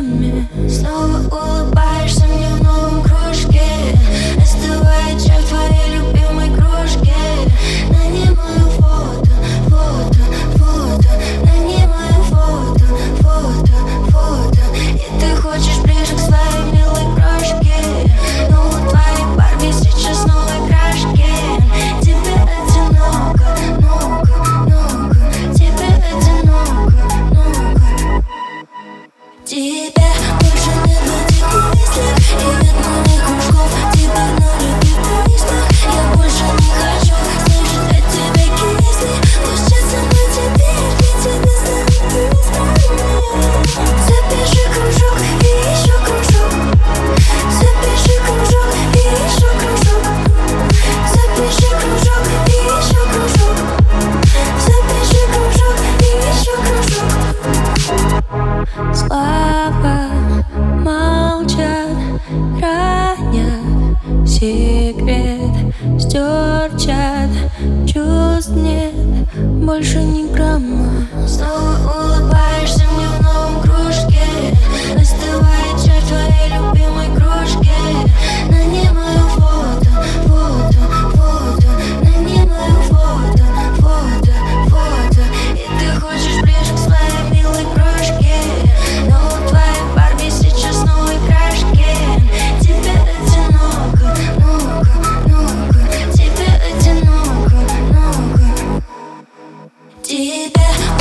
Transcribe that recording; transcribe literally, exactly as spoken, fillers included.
грамме. Снова улыбаешься мне в новом кружке. Остывает чай в твоей любимой кружке. На ней мое фото, фото, фото. На ней мое фото, фото, фото. И ты хочешь ближе к своей милой крошке. Ну, у твоей Барби сейчас новой крашки. Тебе одиноко, много, много. Тебе одиноко, много. Тебе больше нет этих мыслей и нет моих кружков. Теперь на любимых листах я больше не хочу слышать от тебя кисли. Пусть честно мы теперь, ведь тебе станет быстро. Запиши кружок и еще кружок. Запиши кружок и еще кружок. Запиши кружок и еще кружок. Запиши кружок и еще кружок. Слова молчат, хранят секрет. Стер чат, чувств нет, больше ни грамма. Снова улыбаешься мне в новом кружке. Остывает чай в твоей любимой кружке. На ней мое фото, фото, фото. На ней мое фото, фото, фото. И ты хочешь ближе к своей милой крошке. Но у твоей Барби сейчас новой крашки. Тебе одиноко, много, много. Тебе одиноко, много. Тебе